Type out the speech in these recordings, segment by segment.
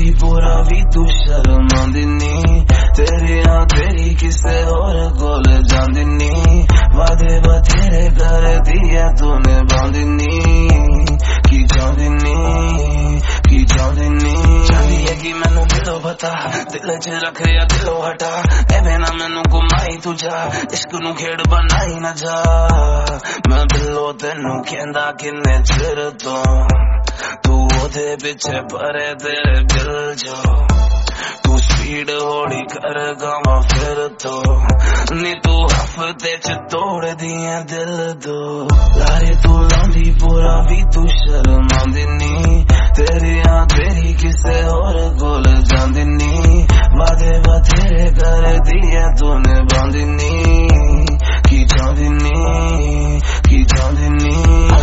पूरा भी तू शर्मांदी नी, तेरी किसे और कोल जांदी नी, वादे बथेरे कर दिए तूने बांधी नी, की चाहदी नी, की चाहदी नी। चाहदी है कि मैनू दिलों बता, दिल च रख या दिलों हटा, एवें ना मैनू घुमाई तू जा, इश्क नू खेड़ बनाई ना जा। मैं बिल्लो तेनू कहंदा किन्ने चिर तो, तू ओदे पिछे परे तेरे दिल जो, तू स्पीड होड़ी कर गावा फिर तो, नी तू हफ्ते च तोड़ दिए दिल दो। लारे तू लांदी पूरा भी तू शर्मांदी नी, तेरी किसे और कोल जांदी नी, वादे बथेरे कर दिए तूने बांधी नी, की चाहदी नी, की चाहदी नी।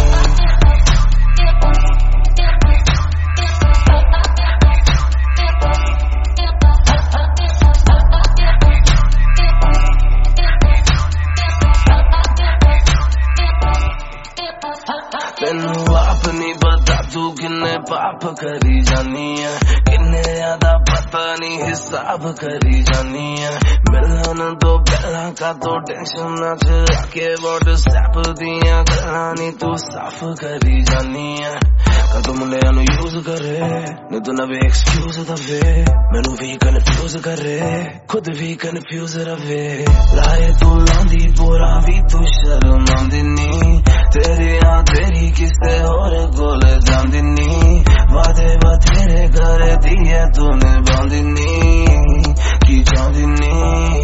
तेनू आप नहीं पता तू किन्ने पाप करी जानी है, किन्ने ज्यादा पता नहीं हिसाब करी जानी है। मिलन तो पहला का तो टेंशन ना चला के व्हाट्सएप दिया गल्लां नी तू साफ करी जानी है। कदों मुंडियां नू यूज करे नी तू नवे एक्सक्यूज दवे, मैनू भी कन्फ्यूज करे खुद भी कन्फ्यूज रवे। लाए तू लांदी पूरा भी तू शर्मांदी नी, तेरी किसे और कोल जांदी नी, वादे बथेरे कर दिए तूने बांधी नी, की चाहदी नी।